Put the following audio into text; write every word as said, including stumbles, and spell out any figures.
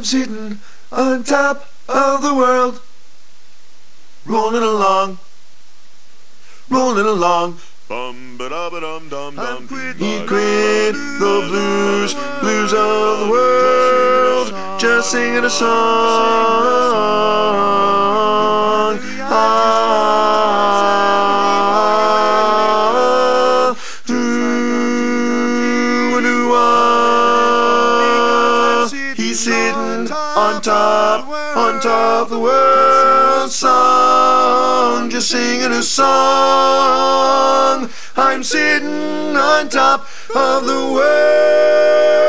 I'm sitting on top of the world, rolling along, rolling along. Bum ba da ba dum dum dum. He quit the blues, blues of the world, just singing a song. Ah, doo-a-doo-ah. He's sitting on top, on top of the world song, just singing a song. I'm sitting on top of the world.